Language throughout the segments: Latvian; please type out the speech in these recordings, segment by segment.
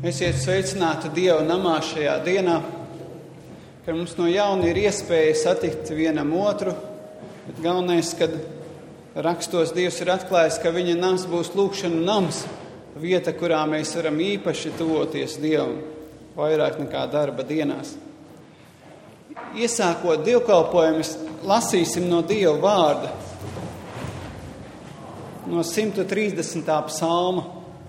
Esiet sveicināti Dieva namā šajā dienā, kad mums no jauna ir iespēja satikt vienam otru, bet galvenais, kad rakstos Dievs ir atklājis, ka viņa nams būs lūgšanu nams, vieta, kurā mēs varam īpaši tuvoties Dievam, vairāk nekā darba dienās. Iesākot dievkalpojumus, lasīsim no Dieva vārda, no 130. psalma.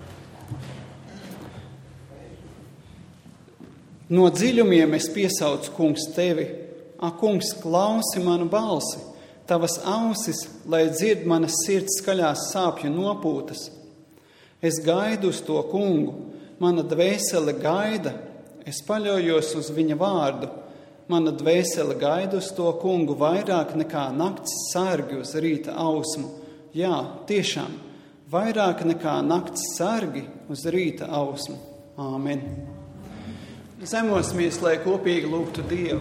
No dziļumiem es piesaucu, kungs, tevi. Kungs, klausi manu balsi. Tavas ausis, lai dzird manas sirds skaļās sāpju nopūtas. Es gaidu uz to kungu. Mana dvēsele gaida. Es paļaujos uz viņa vārdu. Mana dvēsele gaida uz to kungu vairāk nekā nakts sargi uz rīta ausmu. Jā, tiešām, vairāk nekā nakts sargi uz rīta ausmu. Āmen. Zemosimies, lai kopīgi lūgtu Dievu.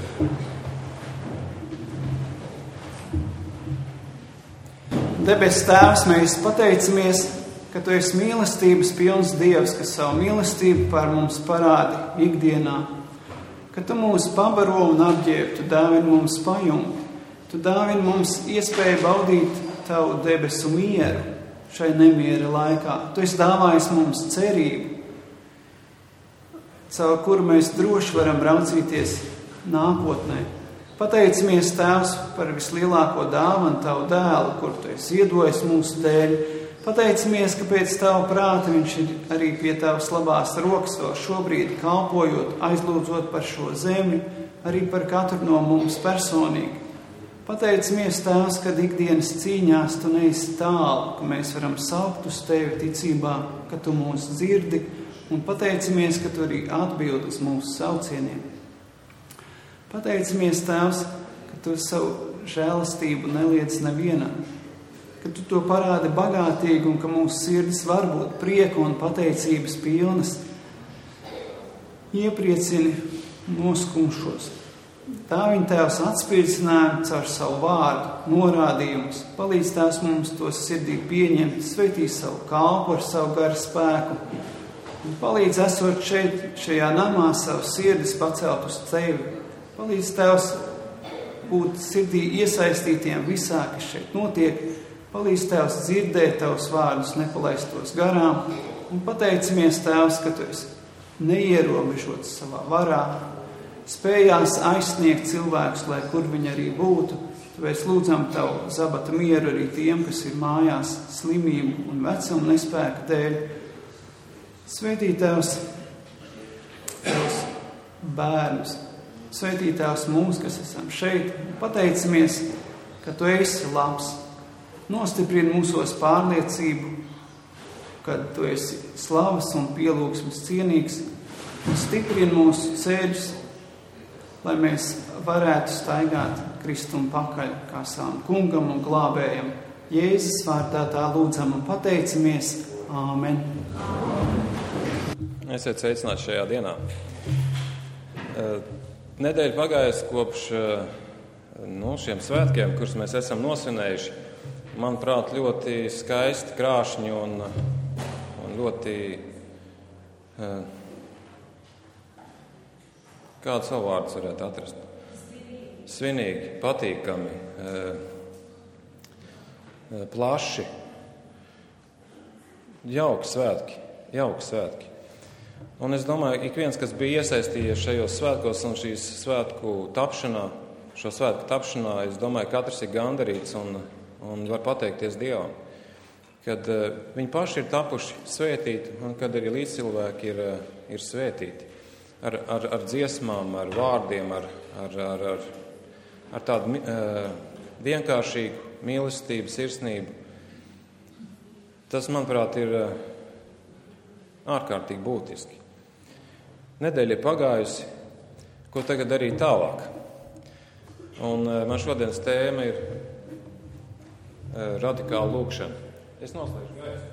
Debes Tēvs, mēs pateicamies, ka Tu esi mīlestības pilns Dievs, kas savu mīlestību par mums parādi ikdienā. Ka Tu mūs pabaro un apģērb, Tu dāvini mums pajumu. Tu dāvini mums iespēju baudīt Tavu debesu mieru šai nemiera laikā. Tu esi dāvājis mums cerību, caur kuru mēs droši varam raucīties nākotnē. Pateicamies, Tēvs, par vislielāko dāvanu Tavu dēlu, kur Tu esi iedojis mūsu dēļ. Pateicamies, ka pēc Tava prāta viņš ir arī pie Tavas labās rokas vēl šobrīd kalpojot, aizlūdzot par šo zemi, arī par katru no mums personīgi. Pateicamies, Tēvs, ka ikdienas cīņās Tu neesi tālu, ka mēs varam saukt uz Tevi ticībā, ka Tu mūs dzirdi, un pateicamies, ka Tu arī atbild uz mūsu saucieniem. Pateicamies, Tēvs, ka Tu savu žēlastību neliedz nevienam, ka Tu to parādi bagātīgi un ka mūsu sirdis var būt prieka un pateicības pilnas. Iepriecini noskumšos. Tā viņa Tēvs atspīdzinājumu caur savu vārdu, norādījumus, palīdz Tēvs mums to sirdī pieņemt, sveitī savu kalpu ar savu garu spēku. Un palīdz esot šeit, šajā namā, savu sirdis pacelt uz Tevi. Palīdz Tēvs būt sirdī iesaistītiem visā, kas šeit notiek. Palīdz Tēvs dzirdēt Tavus vārdus, nepalaist tos garām. Un pateicamies, Tēvs, ka Tu esi neierobežots savā varā, spējās aizsniegt cilvēkus, lai kur viņi arī būtu. Tāpēc lūdzam Tavu zabata mieru arī tiem, kas ir mājās slimību un vecuma nespēka dēļ. Svētī Tēvs, Tavus bērnus, svētī Tēvs mūs, kas esam šeit, pateicamies, ka Tu esi labs. Nostiprini mūsos pārliecību, ka Tu esi slavas un pielūgsmes cienīgs, un stiprini mūsu ceļus, lai mēs varētu staigāt Kristum pakaļ kā savam kungam un glābējam. Jēzus vārdā tā lūdzam un pateicamies. Āmen. Esiet sveicināti šajā dienā. Nedēļa pagājusi kopš šiem svētkiem, kurus mēs esam nosvinējuši. Manuprāt, ļoti skaisti, krāšņi un ļoti, kādu savu vārdu varētu atrast? Svinīgi, patīkami, plaši. Jauki svētki. Un es domāju, ik viens, kas bija iesaistījies šajos svētkos un šīs svētku tapšanā, es domāju, katrs ir gandarīts un var pateikties Dievam, kad viņi paši ir tapuši svētīti un kad arī līdzcilvēki ir svētīti. Ar dziesmām, ar vārdiem, ar tādu vienkāršīgu mīlestību, sirsnību. Tas, manuprāt, ir ārkārtīgi būtiski. Nedēļa ir pagājusi, ko tagad darīt tālāk. Un man šodienas tēma ir radikāla lūgšana. Es noslēdzu gaisu.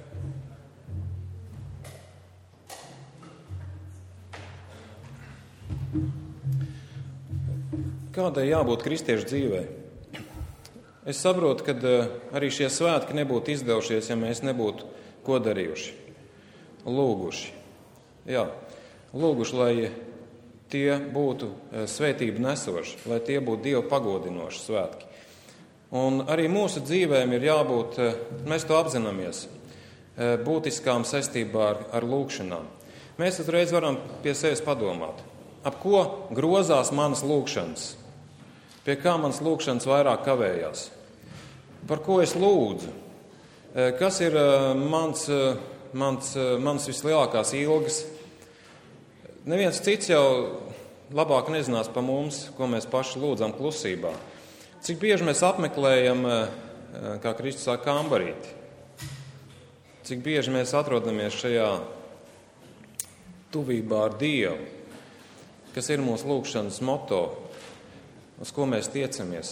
Kādai jābūt kristiešu dzīvē? Es saprotu, ka arī šie svētki nebūtu izdevušies, ja mēs nebūtu ko darījuši, lūguši. lūguši, lai tie būtu svētību nesoši, lai tie būtu Dievu pagodinoši svētki. Un arī mūsu dzīvēm ir jābūt, mēs to apzināmies, būtiskām saistībā ar lūgšanām. Mēs uzreiz varam pie sevis padomāt, ap ko grozās manas lūgšanas, pie kā manas lūgšanas vairāk kavējās, par ko es lūdzu, kas ir mans vislielākās ilgas. Neviens cits jau labāk nezinās par mums, ko mēs paši lūdzam klusībā. Cik bieži mēs apmeklējam, kā Kristus saka, kambarīti? Cik bieži mēs atrodamies šajā tuvībā ar Dievu, kas ir mūsu lūgšanas moto, uz ko mēs tiecamies.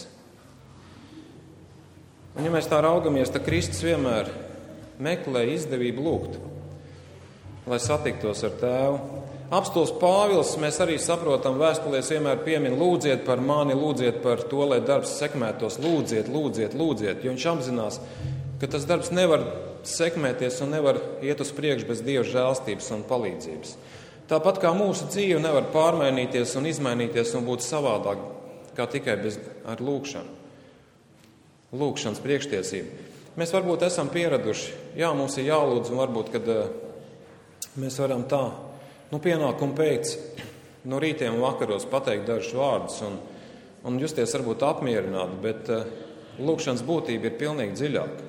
Un ja mēs tā raugamies, tad Kristus vienmēr meklē izdevību lūgt, lai satiktos ar Tēvu. Apostuls Pāvils, mēs arī saprotam, vēstulēs vienmēr piemin: lūdziet par mani, lūdziet par to, lai darbs sekmētos, lūdziet, jo viņš apzinās, ka tas darbs nevar sekmēties un nevar iet uz priekšu bez Dieva žēlstības un palīdzības. Tāpat kā mūsu dzīve nevar pārmainīties un izmainīties un būt savādāk, kā tikai ar lūgšanu. Lūgšanas priekštiesību. Mēs varbūt esam pieraduši, mums ir jālūdz, un varbūt, kad mēs varam tā, pienākumu pēc, no rītiem un vakaros pateikt dažus vārdus un justies varbūt apmierināti, bet lūgšanas būtība ir pilnīgi dziļāka.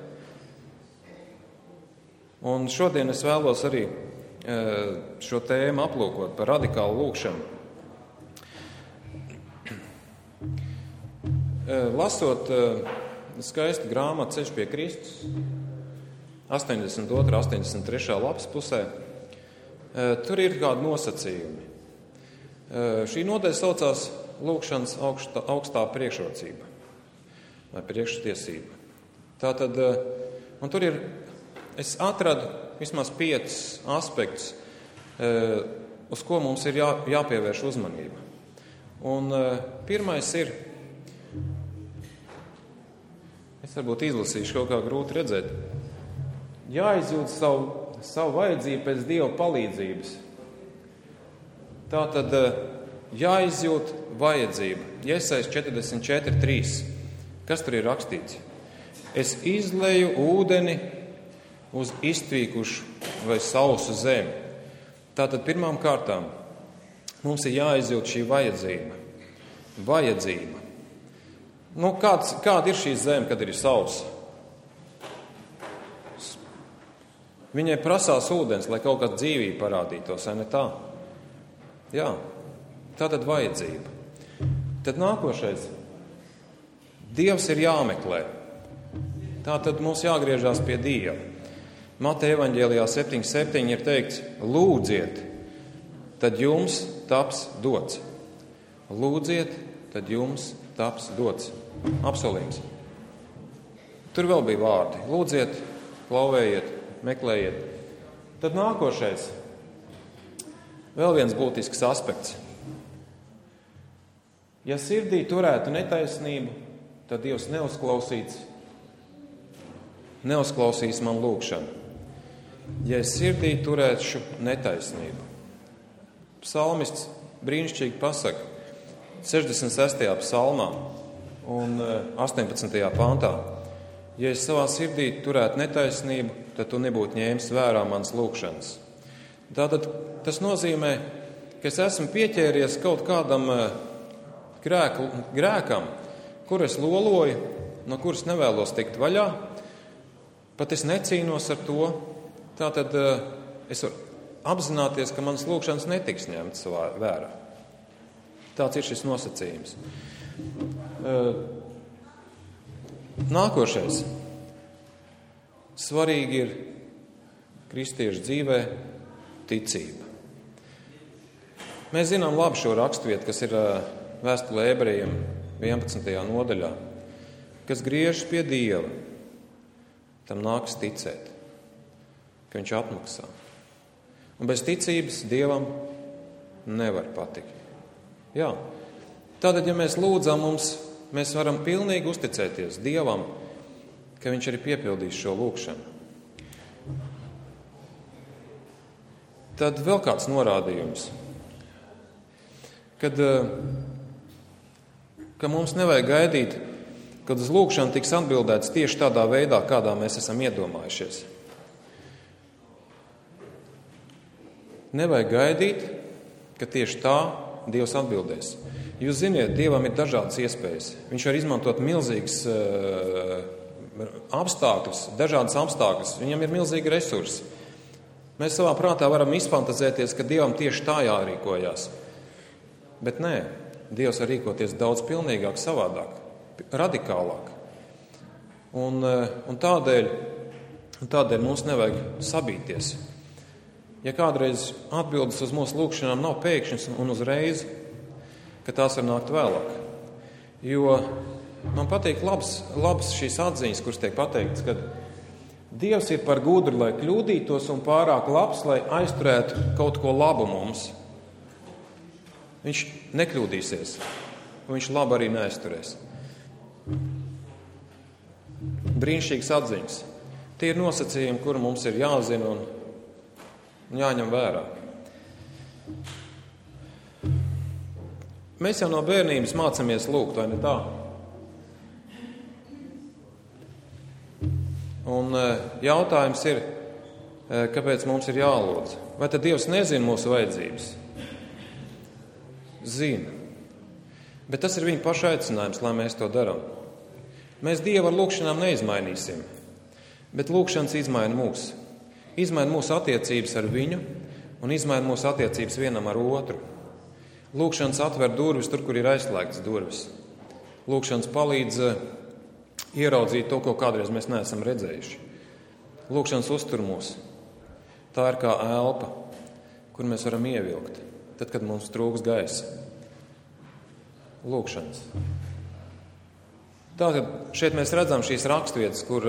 Un šodien es vēlos arī šo tēmu aplūkot par radikālu lūgšanu. Lasot skaistu grāmatu Ceļš pie Kristus, 82. 83. lapas pusē, tur ir kādi nosacījumi. Šī nodaļa saucās lūgšanas augstā priekšrocība vai priekštiesība. Tātad, un tur es atradu vismaz 5 aspektus, uz ko mums ir jāpievērš uzmanība. Un pirmais ir, es varbūt izlasīšu, kaut kā grūti redzēt, jāizjūt savu vajadzību pēc Dieva palīdzības. Tātad jāizjūt vajadzība. Jesaias 44:3. Kas tur ir rakstīts? Es izleju ūdeni uz iztvīkušu vai sausu zemi. Tātad pirmām kārtām mums ir jāizjūt šī vajadzība. Vajadzība. Kāda ir šī zeme, kad ir sausa? Viņai prasās ūdens, lai kaut kāda dzīvība parādītos, vai ne tā? Jā, tā tad vajadzība. Tad nākošais. Dievs ir jāmeklē. Tā tad mums jāgriežās pie Dieva. Mateja evaņģēlijā 7:7 ir teikts: lūdziet, tad jums taps dots. Lūdziet, tad jums taps dots. Apsolījums. Tur vēl bija vārdi. Lūdziet, klauvējiet, meklējiet. Tad nākošais, vēl viens būtisks aspekts. Ja sirdī turētu netaisnību, tad Dievs neuzklausīs man lūgšanu. Ja es sirdī turēšu netaisnību. Psalmists brīnišķīgi pasaka 66. psalmā un 18. pantā: ja es savā sirdī turētu netaisnību, tad tu nebūtu ņēmis vērā manas lūgšanas. Tātad tas nozīmē, ka es esmu pieķēries kaut kādam grēkam, kur es loloju, no kuras nevēlos tikt vaļā, pat es necīnos ar to. Tātad es varu apzināties, ka manas lūgšanas netiks ņemtas vērā. Tāds ir šis nosacījums. Nākošais. Svarīgi ir kristiešu dzīvē ticība. Mēs zinām labi šo raksturvietu, kas ir vēstulē Ebrejiem 11. nodaļā. Kas griežas pie Dieva, tam nāks ticēt, ka viņš atmaksā. Un bez ticības Dievam nevar patikt. Jā. Tātad, ja mēs lūdzam, mēs varam pilnīgi uzticēties Dievam, ka viņš arī piepildīs šo lūgšanu. Tad vēl kāds norādījums, ka mums nevajag gaidīt, kad uz lūgšanu tiks atbildēts tieši tādā veidā, kādā mēs esam iedomājušies. Nevajag gaidīt, ka tieši tā Dievs atbildēs. Jūs ziniet, Dievam ir dažādas iespējas. Viņš var izmantot milzīgas apstākļus, dažādas apstākļus. Viņam ir milzīgi resursi. Mēs savā prātā varam izfantazēties, ka Dievam tieši tā jārīkojās. Bet nē, Dievs var rīkoties daudz pilnīgāk, savādāk, radikālāk. Un tādēļ mums nevajag sabīties. Ja kādreiz atbildes uz mūsu lūgšanām nav pēkšņas un uzreiz, ka tās var nākt vēlāk. Jo man patīk labs šīs atziņas, kuras tiek pateikts, ka Dievs ir par gudru, lai kļūdītos, un pārāk labs, lai aizturētu kaut ko labu mums. Viņš nekļūdīsies, un viņš labi arī neaizturēs. Brīnišķīgas atziņas. Tie ir nosacījumi, kuri mums ir jāzina un jāņem vērā. Mēs jau no bērnības mācāmies lūgt, vai ne tā? Un jautājums ir, kāpēc mums ir jālūdz? Vai tad Dievs nezina mūsu vajadzības? Zina. Bet tas ir viņa paša aicinājums, lai mēs to darām. Mēs Dievu ar lūgšanām neizmainīsim, bet lūgšanas izmaina mūs. Izmaina mūsu attiecības ar viņu un izmaina mūsu attiecības vienam ar otru. Lūgšanas atver durvis tur, kur ir aizslēgtas durvis. Lūgšanas palīdz ieraudzīt to, ko kādreiz mēs neesam redzējuši. Lūgšanas uztur mūs. Tā ir kā elpa, kur mēs varam ievilkt, tad, kad mums trūks gaisa. Lūgšanas. Tātad šeit mēs redzam šīs raksturvietas, kur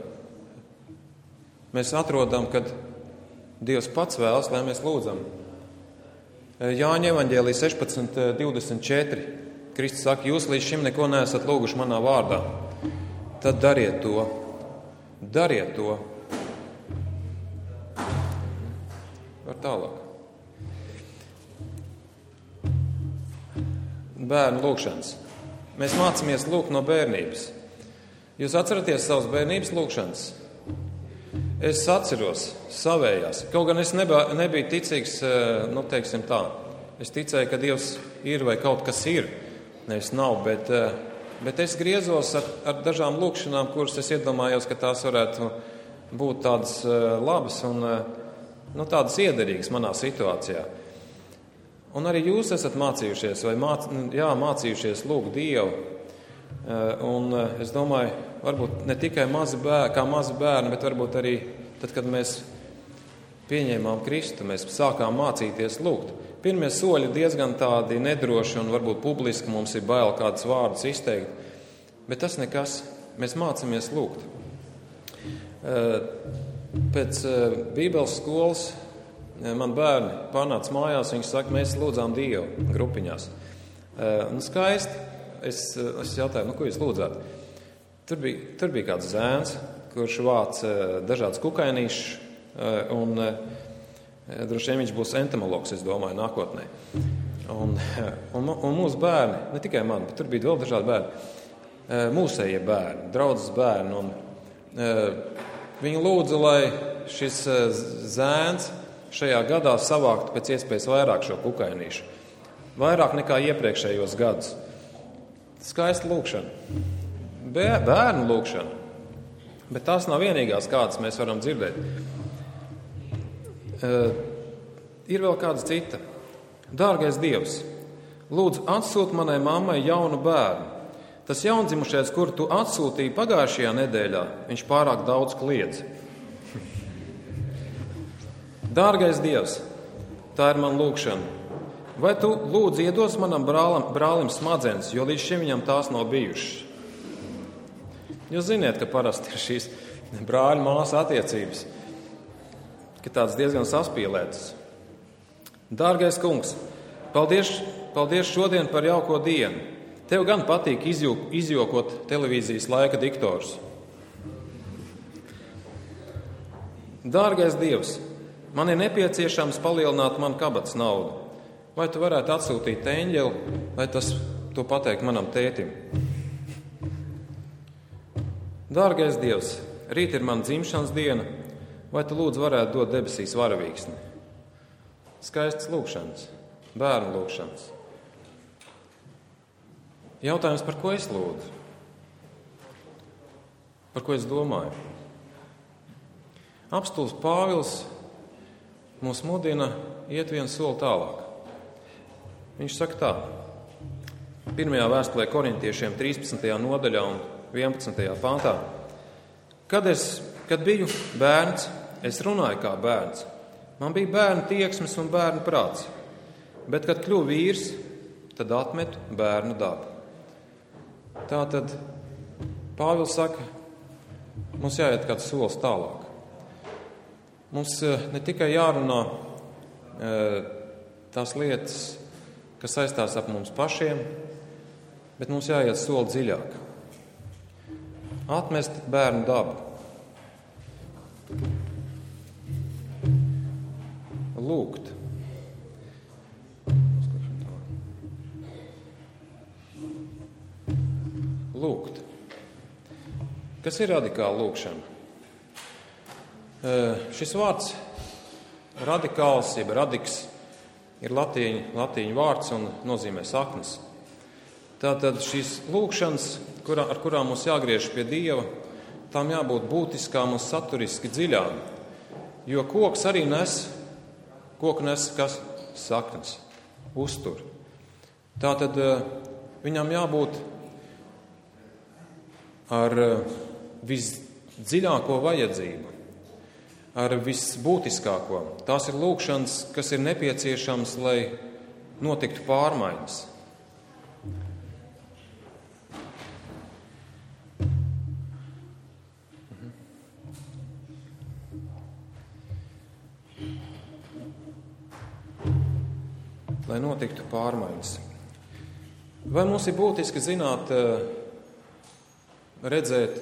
mēs atrodam, kad Dievs pats vēlas, lai mēs lūdzam. Jāņa evaņģēlija 16:24. Kristus saka, jūs līdz šim neko neesat lūguši manā vārdā. Tad dariet to. Dariet to. Var tālāk. Bērnu lūgšanas. Mēs mācāmies lūgt no bērnības. Jūs atceraties savas bērnības lūgšanas? Es atceros savējās. Kaut gan es nebiju ticīgs, teiksim tā. Es ticēju, ka Dievs ir vai kaut kas ir. Nevis nav, bet es griezos ar dažām lūgšanām, kuras es iedomājos, ka tās varētu būt tādas labas un tādas iederīgas manā situācijā. Un arī jūs esat mācījušies, mācījušies lūgt Dievu. Un es domāju, varbūt ne tikai kā mazi bērni, bet varbūt arī tad, kad mēs pieņēmām Kristu, mēs sākām mācīties lūgt. Pirmie soļi diezgan tādi nedroši un varbūt publiski mums ir bail kādus vārdus izteikt, bet tas nekas, mēs mācāmies lūgt. Pēc Bībeles skolas man bērni pārnāca mājās, viņi saka, mēs lūdzām Dievu grupiņās. Skaisti. Es jautāju, ko jūs lūdzāt? Tur bija kāds zēns, kurš vāc dažādas kukainīšas, un droši vien viņš būs entomologs, es domāju, nākotnē. Un mūsu bērni, ne tikai man, bet tur bija vēl dažādi bērni, mūsējie bērni, draudzes bērni, un viņi lūdza, lai šis zēns šajā gadā savāktu pēc iespējas vairāk šo kukainīšu. Vairāk nekā iepriekšējos gadus. Skaista lūgšana. Bērnu lūgšana. Bet tās nav vienīgās, kādas mēs varam dzirdēt. Ir vēl kāda cita. Dārgais Dievs, lūdzu atsūt manai mammai jaunu bērnu. Tas jaundzimušais, kuru tu atsūtīji pagājušajā nedēļā, viņš pārāk daudz kliedz. Dārgais Dievs, tā ir man lūgšana. Vai tu lūdzu iedos manam brālim smadzenes, jo līdz šim viņam tās nav bijušas? Jūs ziniet, ka parasti ir šīs brāļu māsu attiecības, ka tādas diezgan saspīlētas. Dārgais kungs, paldies šodien par jauko dienu. Tev gan patīk izjokot televīzijas laika diktors. Dārgais Dievs, man ir nepieciešams palielināt man kabatas naudu. Vai tu varētu atsūtīt eņģeli, vai to pateikt manam tētim? Dārgais Dievs, rīt ir man dzimšanas diena, vai tu lūdzu varētu dot debesīs varavīksni? Skaists lūkšanas, bērnu lūkšanas. Jautājums, par ko es lūdzu? Par ko es domāju? Apstults Pāvils mūs mudina iet vienu soli tālāk. Viņš saka tā, 1. vēstulē Korintiešiem 13. nodaļā un 11. pantā. Kad biju bērns, es runāju kā bērns. Man bija bērnu tieksmes un bērnu prāts. Bet, kad kļuvu vīrs, tad atmetu bērnu dabu. Tātad Pāvils saka, mums jāiet kāds solis tālāk. Mums ne tikai jārunā tās lietas, kas saistās ap mums pašiem, bet mums jāiet soli dziļāk. Atmest bērnu dabu. Lūgt. Lūgt. Kas ir radikāla lūgšana? Šis vārds radikāls, jeb radiks, ir latīņu vārds un nozīmē saknes. Tātad šīs lūgšanas, ar kurām mums jāgriež pie Dieva, tām jābūt būtiskām un saturiski dziļām. Jo koks arī nes kas? Saknes, uztur. Tātad viņam jābūt ar visdziļāko vajadzību, ar visbūtiskāko. Tās ir lūgšanas, kas ir nepieciešams, lai notiktu pārmaiņas. Lai notiktu pārmaiņas. Vai mums ir būtiski zināt, redzēt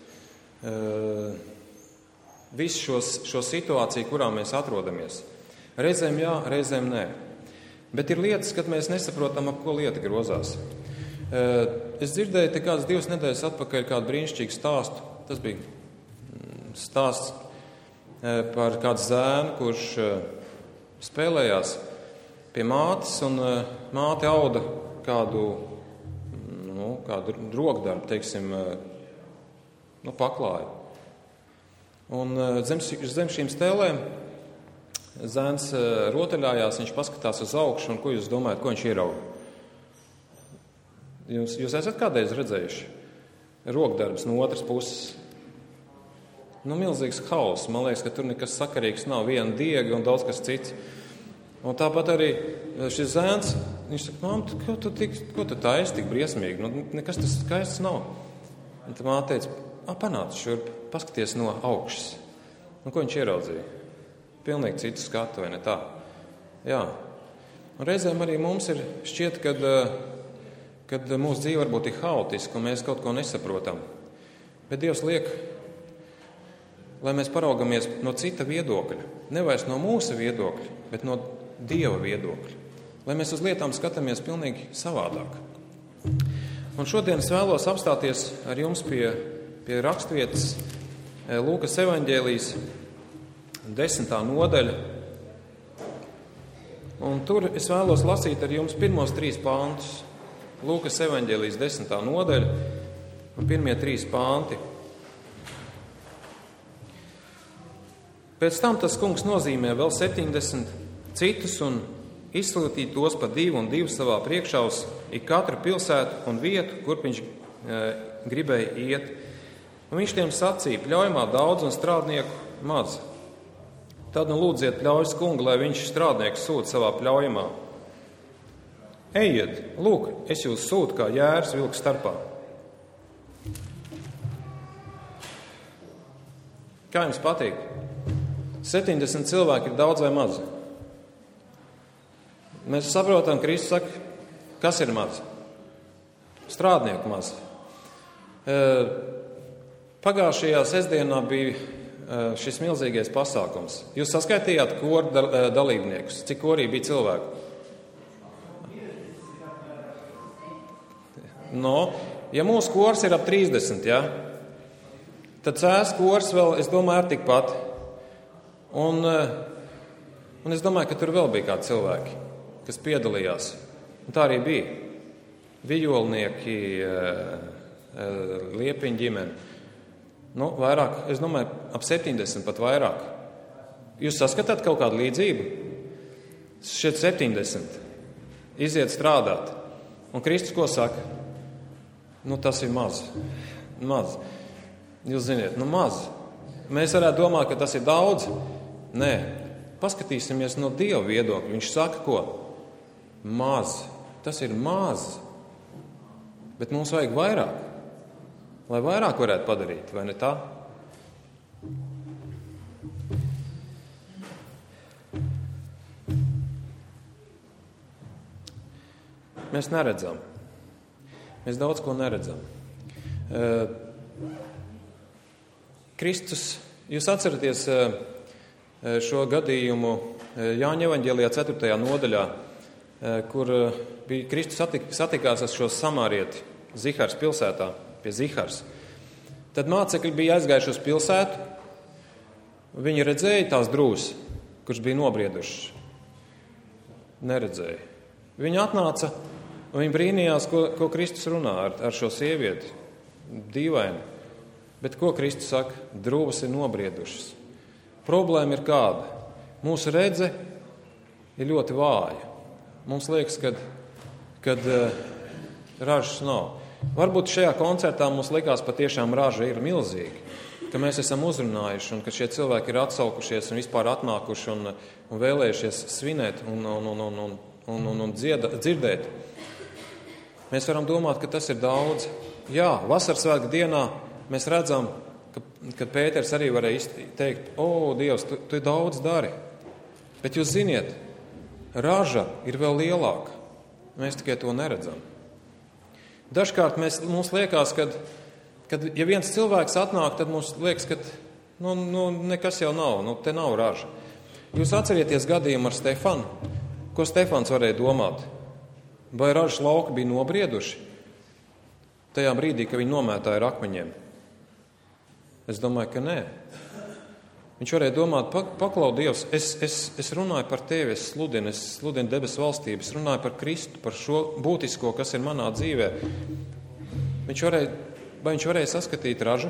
visu šo situāciju, kurā mēs atrodamies? Reizēm jā, reizēm nē. Bet ir lietas, kad mēs nesaprotam, ap ko lieta grozās. Es dzirdēju te kādas 2 nedēļas atpakaļ kādu brīnišķīgu stāstu. Tas bija stāsts par kādu zēnu, kurš spēlējās pie mātes, un māte auda kādu rokdarbu, teiksim, paklāju. Un zem šīm stēlēm zēns rotaļājās, viņš paskatās uz augšu, un ko jūs domājat, ko viņš ierauga? Jūs esat kādreiz redzējuši rokdarbs no otras puses? Milzīgs hauss. Man liekas, ka tur nekas sakarīgs nav, viena diega un daudz kas cits. Un tāpat arī šis zēns, viņš saka, māte, ko tu taisi tik briesmīgi? Nekas tas skaists nav. Un tā māte teica, panāc šurp, paskaties no augšas. Un ko viņš ieraudzīja? Pilnīgi citu skatu, vai ne tā? Jā. Un reizēm arī mums ir šķiet, kad mūsu dzīve varbūt ir haotiska un mēs kaut ko nesaprotam. Bet Dievs liek, lai mēs paraugamies no cita viedokļa. Nevairs no mūsu viedokļa, bet no Dieva viedokļa. Lai mēs uz lietām skatāmies pilnīgi savādāk. Un šodien es vēlos apstāties ar jums pie raksturvietas Lūkas evaņģēlijas 10. nodaļa. Un tur es vēlos lasīt ar jums pirmos 3 pāntus. Lūkas evaņģēlijas 10. nodaļa un pirmie 3 pānti. Pēc tam tas kungs nozīmē vēl 70 citus un izsūtīt tos pa 2 un 2 savā priekšā uz katru pilsētu un vietu, kur viņš gribēja iet. Un viņš tiem sacīja, pļaujamā daudz un strādnieku maz. Tad lūdziet pļaujas kungu, lai viņš strādniekus sūta savā pļaujamā. Ejiet, lūk, es jūs sūtu kā jērs vilku starpā. Kā jums patīk? 70 cilvēki ir daudz vai maz? Mēs saprotam, Kristus saka, kas ir maz? Strādnieku maz. Pagājušajā sestdienā bija šis milzīgais pasākums. Jūs saskaitījāt koru dalībniekus. Cik korī bija cilvēku? Ja mūsu kors ir ap 30, ja, tad cēs kors vēl, es domāju, ar tikpat. Un es domāju, ka tur vēl bija kādi cilvēki, kas piedalījās. Un tā arī bija. Vijolnieki, Liepiņu ģimene. Vairāk, es domāju, ap 70, pat vairāk. Jūs saskatāt kaut kādu līdzību? Šeit 70. Iziet strādāt. Un Kristus ko saka? Tas ir maz. Maz. Jūs ziniet, maz. Mēs varētu domāt, ka tas ir daudz. Nē. Paskatīsimies no Dieva viedokļa. Viņš saka, ko? Maz. Tas ir maz. Bet mums vajag vairāk. Lai vairāk varētu padarīt, vai ne tā? Mēs neredzam. Mēs daudz ko neredzam. Kristus, jūs atceraties šo gadījumu Jāņa evaņģēlijā 4. nodaļā, kur bija Kristus satikās ar šo samārieti Zihars pilsētā, pie Zihars. Tad mācekļi bija aizgājuši uz pilsētu. Viņi redzēja tās drūs, kurš bija nobriedušas. Neredzēja. Viņi atnāca un viņi brīnījās, ko Kristus runā ar šo sievieti. Dīvaini. Bet ko Kristus saka? Drūvas ir nobriedušas. Problēma ir kāda? Mūsu redze ir ļoti vāja. Mums liekas, kad ražas nav. Varbūt šajā koncertā mums likās patiešām raža ir milzīga, ka mēs esam uzrunājuši un ka šie cilvēki ir atsaukušies un vispār atnākuši un vēlējušies svinēt un dzirdēt. Mēs varam domāt, ka tas ir daudz. Jā, vasaras svētku dienā mēs redzam, ka Pēters arī varēja teikt, Dievs, tu daudz dari. Bet jūs ziniet, raža ir vēl lielāka. Mēs tikai to neredzam. Dažkārt mums liekas, kad ja viens cilvēks atnāk, tad mums liekas, ka nekas jau nav, te nav raža. Jūs atcerieties gadījumu ar Stefanu? Ko Stefans varēja domāt? Vai ražas lauki bija nobrieduši? Tajā brīdī, kad viņi nomētāja ar akmeņiem. Es domāju, ka nē. Viņš varēja domāt, paklau Dievs, es runāju par tevi, es sludinu debesu valstību, es runāju par Kristu, par šo būtisko, kas ir manā dzīvē. Vai viņš varēja saskatīt ražu?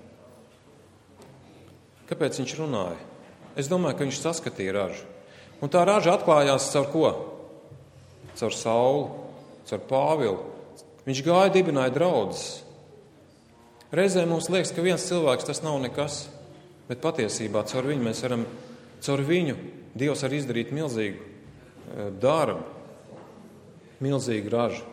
Kāpēc viņš runāja? Es domāju, ka viņš saskatīja ražu. Un tā raža atklājās caur ko? Caur Saulu, caur Pāvilu. Viņš gāja, dibināja draudzes. Reizē mums liekas, ka viens cilvēks tas nav nekas. Bet patiesībā caur viņu Dievs var izdarīt milzīgu darbu, milzīgu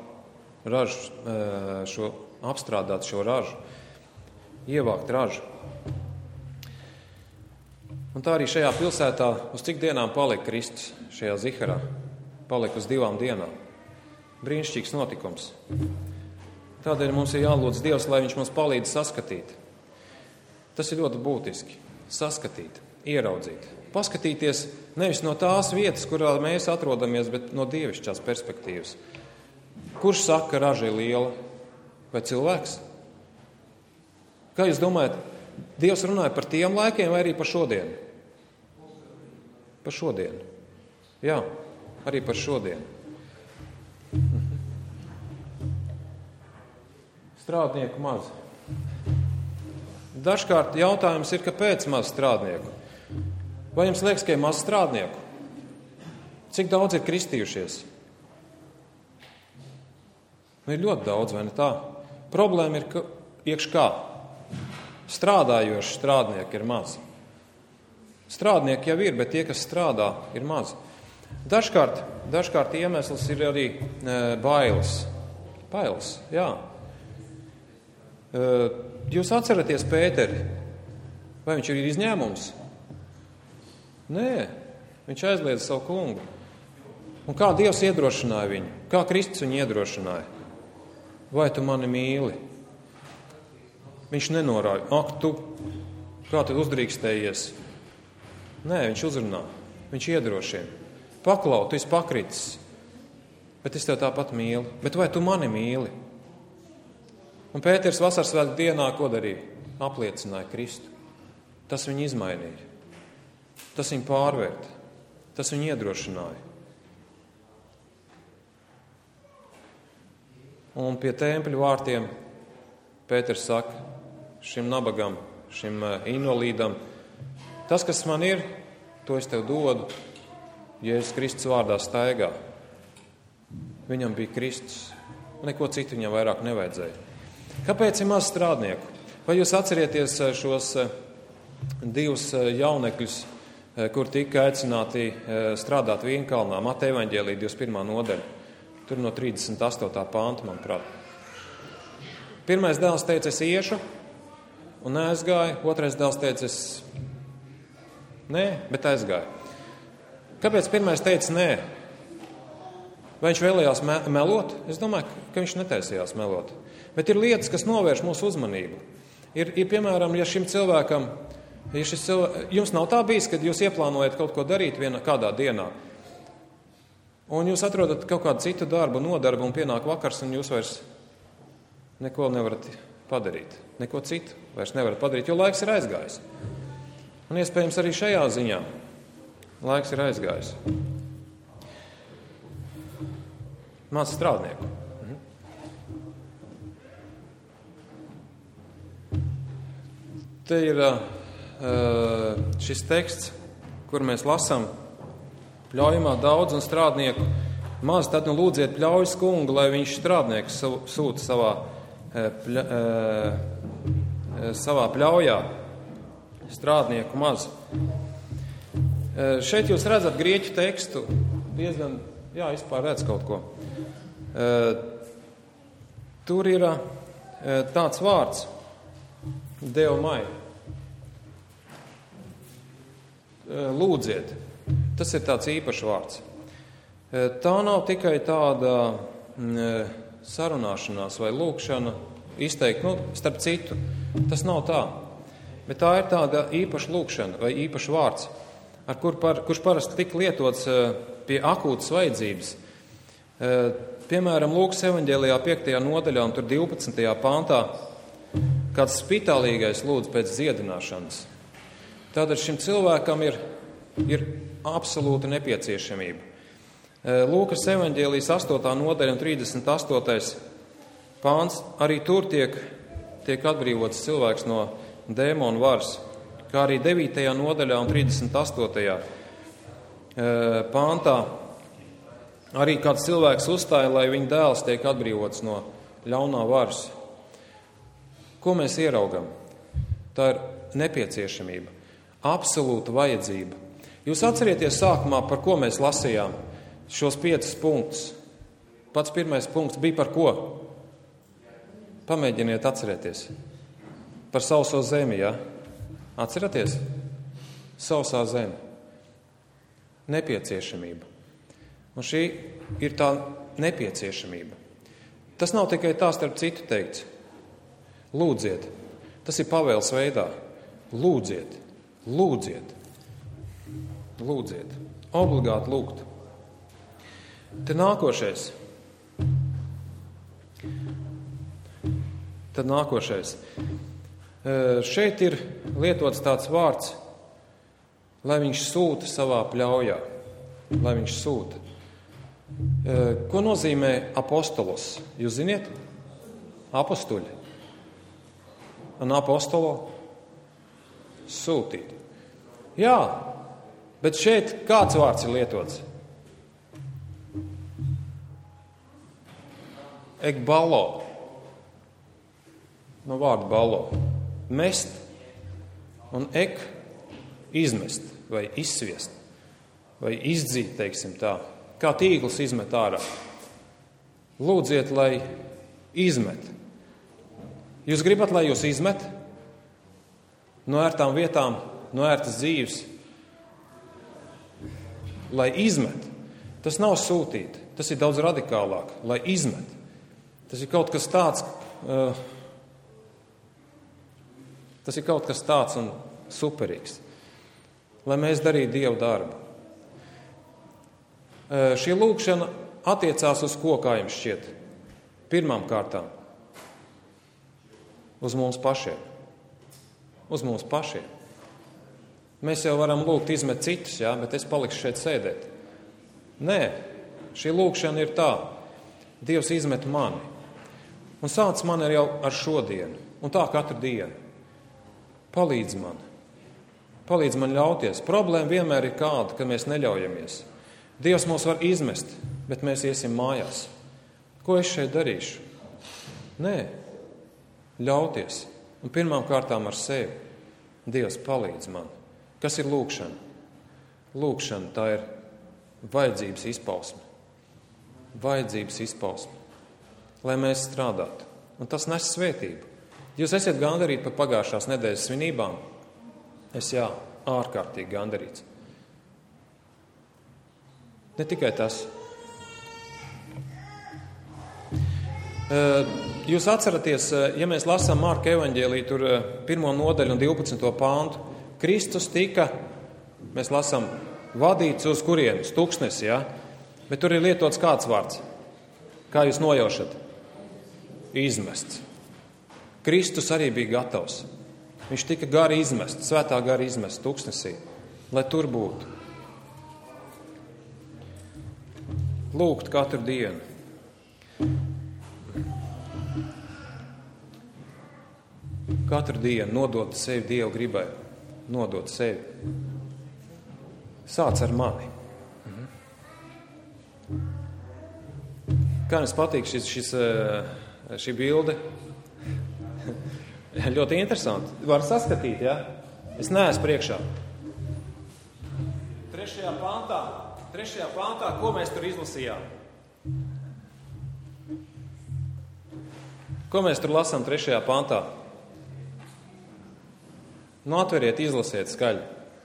ražu, apstrādāt šo ražu, ievākt ražu. Un tā arī šajā pilsētā uz cik dienām palika Kristus šajā Ziharā? Palika uz 2 dienām. Brīnišķīgs notikums. Tādēļ mums ir jālūdz Dievs, lai viņš mums palīdz saskatīt. Tas ir ļoti būtiski. Saskatīt, ieraudzīt. Paskatīties nevis no tās vietas, kurā mēs atrodamies, bet no dievišķās perspektīvas. Kurš saka, ka raža ir liela? Vai cilvēks? Kā jūs domājat, Dievs runāja par tiem laikiem vai arī par šodienu? Par šodienu. Jā, arī par šodienu. Strādnieku maz. Dažkārt jautājums ir, kāpēc maz strādnieku? Vai jums liekas, ka ir maz strādnieku? Cik daudz ir kristījušies? Ir ļoti daudz, vai ne tā? Problēma ir, ka iekš kā? Strādājoši strādnieki ir maz. Strādnieki jau ir, bet tie, kas strādā, ir maz. Dažkārt iemesls ir arī bailes. Bailes, jā. Jūs atceraties Pēteri? Vai viņš ir izņēmums? Nē, viņš aizliedza savu kungu. Un kā Dievs iedrošināja viņu? Kā Kristus viņu iedrošināja? Vai tu mani mīli? Viņš nenorāja, Kā tu uzdrīkstējies? Nē, viņš uzrunā, viņš iedrošina. Paklau, tu esi pakritis, bet es tev tāpat mīlu. Bet vai tu mani mīli? Un Pēters vasarsvētku dienā ko darīja? Apliecināja Kristu. Tas viņu izmainīja. Tas viņu pārvērta. Tas viņu iedrošināja. Un pie tempļa vārtiem Pēters saka šim nabagam, šim invalīdam, tas, kas man ir, to es tev dodu, Jēzus Kristus vārdā staigā. Viņam bija Kristus, un neko citu viņam vairāk nevajadzēja. Kāpēc ir maz strādnieku? Vai jūs atcerieties šos 2 jaunekļus, kur tika aicināti strādāt Vienkalnā, Mateja evaņģēlija 21. nodaļa? Tur no 38. panta, manuprāt. Pirmais dēls teica, es iešu, un neaizgāja. Otrais dēls teica, es nē, bet aizgāja. Kāpēc pirmais teica nē? Vai viņš vēlējās melot? Es domāju, ka viņš netaisījās melot. Bet ir lietas, kas novērš mūsu uzmanību. Ir piemēram, ja šim cilvēkam, jums nav tā bijis, kad jūs ieplānojat kaut ko darīt kādā dienā, un jūs atrodat kaut kādu citu darbu, nodarbu, un pienāk vakars, un jūs vairs neko nevarat padarīt. Neko citu vairs nevarat padarīt, jo laiks ir aizgājis. Un iespējams arī šajā ziņā laiks ir aizgājis. Māc strādnieku. Te ir šis teksts, kur mēs lasām, pļaujamā daudz un strādnieku maz, tad nu lūdziet pļaujas kungu, lai viņš strādnieku sūta savā pļaujā. Strādnieku maz. Šeit jūs redzat grieķu tekstu, diezgan, vispār redz kaut ko. Tur ir tāds vārds, deomai. Lūdziet. Tas ir tāds īpašs vārds. Tā nav tikai tāda sarunāšanās vai lūkšana izteikt, starp citu. Tas nav tā. Bet tā ir tāda īpaša lūkšana vai īpašs vārds, kurš parasti tika lietots pie akūtas vajadzības. Piemēram, Lūkas evaņģēlijā 5. nodaļā un tur 12. pantā kāds spitālīgais lūdz pēc dziedināšanas. Tātad šim cilvēkam ir absolūta nepieciešamība. Lūkas evaņģēlijas 8. nodaļa un 38. pāns, arī tur tiek atbrīvots cilvēks no dēmonu varas, kā arī 9. nodaļā un 38. pāntā arī kāds cilvēks uzstāja, lai viņa dēls tiek atbrīvots no ļaunā varas. Ko mēs ieraugam? Tā ir nepieciešamība, absolūta vajadzība. Jūs atcerieties sākumā, par ko mēs lasījām šos 5 punktus. Pats pirmais punkts bija par ko? Pamēģiniet atcerēties. Par sauso zemi, ja? Atceraties? Sausā zeme. Nepieciešamība. Un šī ir tā nepieciešamība. Tas nav tikai tā starp citu teikts. Lūdziet. Tas ir pavēles veidā. Lūdziet. Lūdziet. Lūdziet. Obligāti lūgt. Te nākošais. Tad nākošais. Šeit ir lietots tāds vārds, lai viņš sūta savā pļaujā. Lai viņš sūta. Ko nozīmē apostolos? Jūs ziniet? Apostuļi. Un apostolo? Sūtīt. Jā, bet šeit kāds vārds ir lietots? Ekbalo. No vārda balo. Mest un izmest vai izsviest vai izdzīt, teiksim tā. Kā tīkls izmet ārā. Lūdziet, lai izmet. Jūs gribat, lai jūs izmet no ērtām vietām, no ērtas dzīves? Lai izmet. Tas nav sūtīt. Tas ir daudz radikālāk. Lai izmet. Tas ir kaut kas tāds, superīgs. Lai mēs darītu Dievu darbu. Šī lūkšana attiecās uz ko, kā jums šķiet? Pirmām kārtām uz mums pašiem. Uz mums pašiem. Mēs jau varam lūgt izmet citus, jā, bet es palikšu šeit sēdēt. Nē, šī lūkšana ir tā. Dievs izmet mani. Un sāc man jau ar šodienu. Un tā katru dienu. Palīdz man. Palīdz man ļauties. Problēma vienmēr ir kāda, ka mēs neļaujamies. Dievs mūs var izmest, bet mēs iesim mājās. Ko es šeit darīšu? Nē, ļauties. Un pirmām kārtām ar sevi. Dievs palīdz man. Kas ir lūkšana? Lūkšana tā ir vajadzības izpausme. Vajadzības izpausme. Lai mēs strādātu. Un tas nes svētību. Jūs esat gandarīti par pagājušās nedēļas svinībām? Es ārkārtīgi gandarīts. Ne tikai tas. Jūs atceraties, ja mēs lasām Marka evaņģēliju, tur 1. nodaļu un 12. pāntu, Kristus tika, mēs lasām, vadīts uz kurienes, tūkstnesi, ja? Bet tur ir lietots kāds vārds. Kā jūs nojaušat? Izmests. Kristus arī bija gatavs. Viņš tika gari izmests, svētā gari izmests tūkstnesī, lai tur būtu. Lūgt katru dienu. Katru dienu nodot sevi Dievu gribai. Nodot sevi. Sāc ar mani. Kā jums patīk šī bilde? Ļoti interesanti. Var saskatīt, ja? Es neesmu priekšā. 3. pāntā, ko mēs tur izlasījām? Ko mēs tur lasām 3. pāntā? Atveriet, izlasiet skaļi.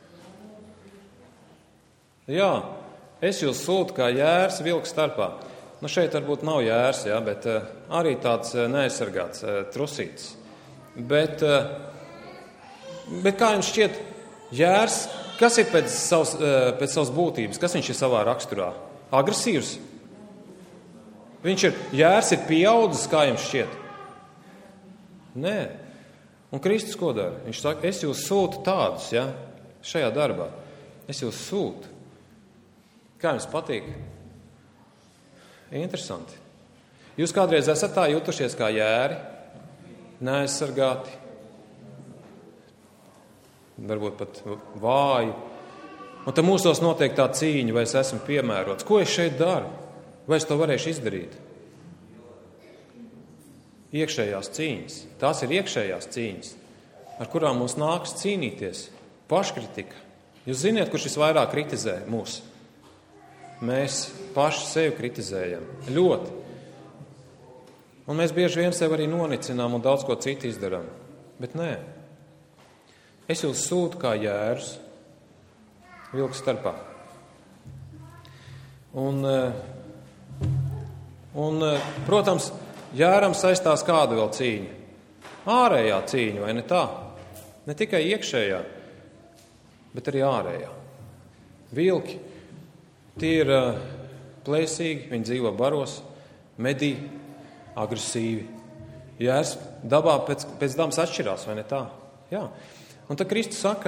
Jā, es jūs sūtu kā jērs vilku starpā. Šeit varbūt nav jērs, jā, bet arī tāds neaizsargāts trusītis. Bet kā jums šķiet, jērs, kas ir pēc savas būtības? Kas viņš ir savā raksturā? Agresīvs? Jērs ir pieaudzis, kā jums šķiet? Nē. Un Kristus ko dara? Viņš saka, es jūs sūtu tādus, ja, šajā darbā. Es jūs sūtu. Kā jums patīk? Interesanti. Jūs kādreiz esat tā jutušies kā jēri, neaizsargāti, varbūt pat vāji. Un tad mūsos notiek tā cīņa, vai es esmu piemērots. Ko es šeit daru? Vai es to varēšu izdarīt? Iekšējās cīņas. Tās ir iekšējās cīņas, ar kurām mums nākas cīnīties. Paškritika. Jūs ziniet, kurš visvairāk kritizē mūs? Mēs paši sevi kritizējam. Ļoti. Un mēs bieži vien sevi arī nonicinām un daudz ko citu izdarām. Bet nē. Es jūs sūtu kā jērus vilku starpā. Un protams, jēram saistās kāda vēl cīņa? Ārējā cīņa, vai ne tā? Ne tikai iekšējā, bet arī ārējā. Vilki, tie ir plēsīgi, viņi dzīvo baros, medī, agresīvi. Jērs dabā pēc dabas atšķirās, vai ne tā? Jā. Un tad Kristus saka,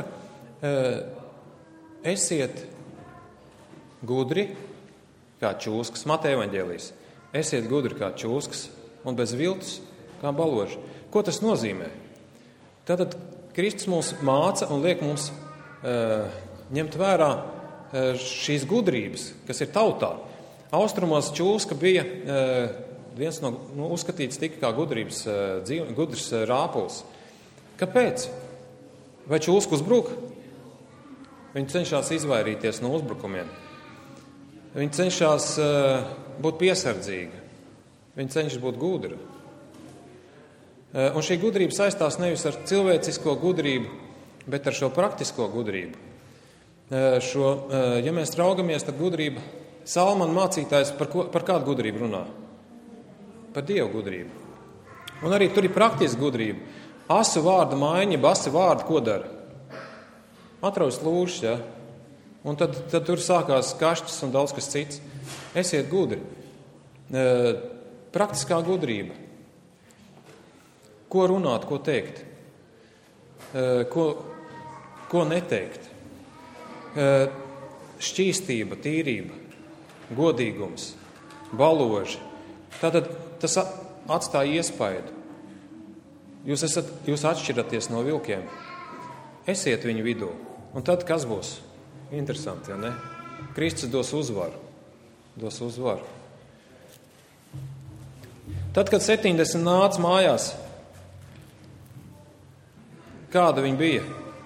esiet gudri kā čūskas, Mateja evaņģēlijs. Esiet gudri kā čūskas un bez viltus kā baloži. Ko tas nozīmē? Tātad Kristus mūs māca un liek mums ņemt vērā šīs gudrības, kas ir tautā. Austrumos čūska bija viens no uzskatīts tika kā gudrs rāpuls. Kāpēc? Vai čūska uzbruk? Viņi cenšas izvairīties no uzbrukumiem. Viņi cenšas būt piesardzīga. Viņi cenšas būt gudra. Un šī gudrība saistās nevis ar cilvēcisko gudrību, bet ar šo praktisko gudrību. Ja mēs raugamies, tad gudrība, Salmana mācītājs par kādu gudrību runā? Par Dievu gudrību. Un arī tur ir praktiska gudrība. Asu vārda maiņa, asi vārdi ko dara? Atraujas lūžas, ja? Un tad tur sākās kašķis un daudz kas cits. Esiet gudri. Praktiskā gudrība. Ko runāt, ko teikt? Ko neteikt? Šķīstība, tīrība, godīgums, baloži. Tātad tas atstāja iespaidu. Jūs atšķiraties no vilkiem. Esiet viņu vidū. Un tad kas būs? Interesanti, ja ne? Kristus dos uzvaru. Tad, kad 70 nāca mājās, kāda viņi bija?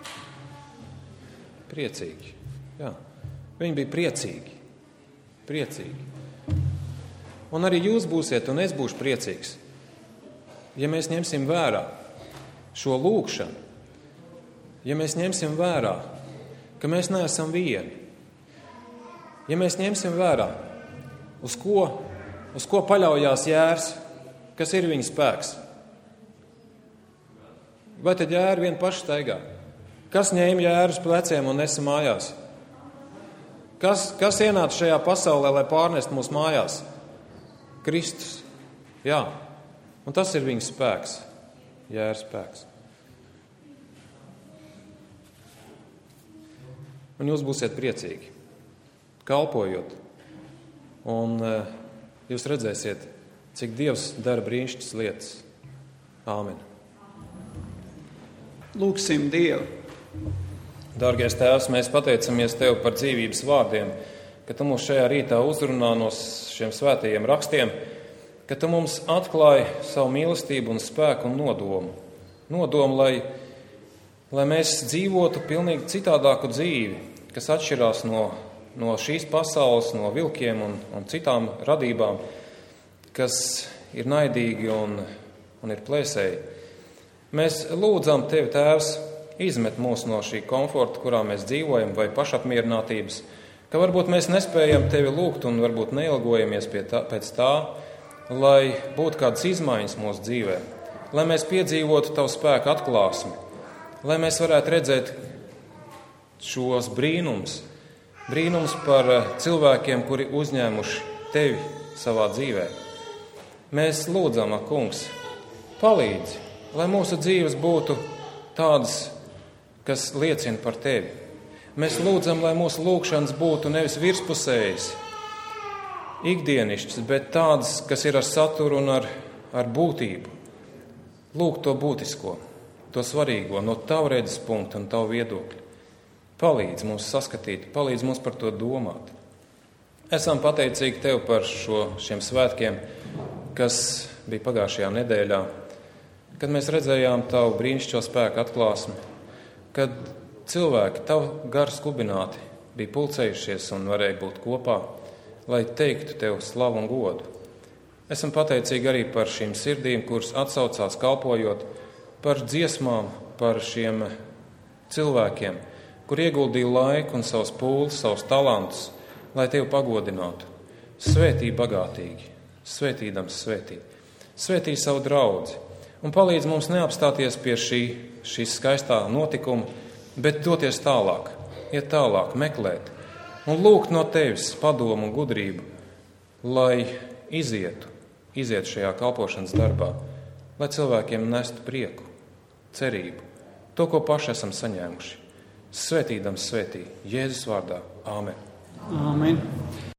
Priecīgi. Jā. Viņi bija priecīgi. Un arī jūs būsiet, un es būšu priecīgs. Ja mēs ņemsim vērā šo lūgšanu, ja mēs ņemsim vērā, ka mēs neesam vieni, ja mēs ņemsim vērā, uz ko paļaujās Jērs, kas ir viņa spēks, vai tad Jēra vien paši staigā? Kas ņēma Jēru uz pleciem un nesa mājās? Kas ienāca šajā pasaulē, lai pārnest mūsu mājās? Kristus. Jā. Un tas ir viņa spēks. Jēras spēks. Un jūs būsiet priecīgi, kalpojot. Un jūs redzēsiet, cik Dievs dara brīnišķīgas lietas. Āmen. Lūksim Dievu. Dārgais Tēvs, mēs pateicamies Tev par dzīvības vārdiem, ka Tu mūs šajā rītā uzrunā no šiem svētajiem rakstiem, ka Tu mums atklāji savu mīlestību un spēku un nodomu. Nodomu, lai mēs dzīvotu pilnīgi citādāku dzīvi, kas atšķirās no šīs pasaules, no vilkiem un citām radībām, kas ir naidīgi un ir plēsēji. Mēs lūdzam Tevi, Tēvs, izmet mūs no šī komforta, kurā mēs dzīvojam, vai pašapmierinātības, ka varbūt mēs nespējam Tevi lūgt un varbūt neilgojamies pēc tā, lai būtu kādas izmaiņas mūsu dzīvē, lai mēs piedzīvotu Tavu spēku atklāsmi, lai mēs varētu redzēt šos brīnums par cilvēkiem, kuri uzņēmuši Tevi savā dzīvē. Mēs lūdzam, Kungs, palīdzi, lai mūsu dzīves būtu tādas, kas liecina par Tevi. Mēs lūdzam, lai mūsu lūgšanas būtu nevis virspusējas, ikdienišķas, bet tādas, kas ir ar saturu un ar būtību. Lūk to būtisko, to svarīgo no Tava redzes punkta un Tava viedokļa. Palīdz mums saskatīt, palīdz mums par to domāt. Esam pateicīgi Tev par šiem svētkiem, kas bija pagājušajā nedēļā, kad mēs redzējām Tavu brīnišķīgo spēku atklāsmi, kad cilvēki Tavu garu skubināti bija pulcējušies un varēja būt kopā, lai teiktu Tev slavu un godu. Esam pateicīgi arī par šīm sirdīm, kuras atsaucās kalpojot, par dziesmām, par šiem cilvēkiem, kur ieguldīja laiku un savus pūles, savus talantus, lai Tevi pagodinātu. Svētī bagātīgi, svētīdams svētī. Svētī savu draudzi un palīdz mums neapstāties pie šīs skaistā notikuma, bet doties tālāk, iet tālāk, meklēt un lūgt no Tevis padomu un gudrību, lai izietu šajā kalpošanas darbā, lai cilvēkiem nestu prieku, cerību, to, ko paši esam saņēmuši. Svētīdams svētī, Jēzus vārdā. Āmen. Āmen.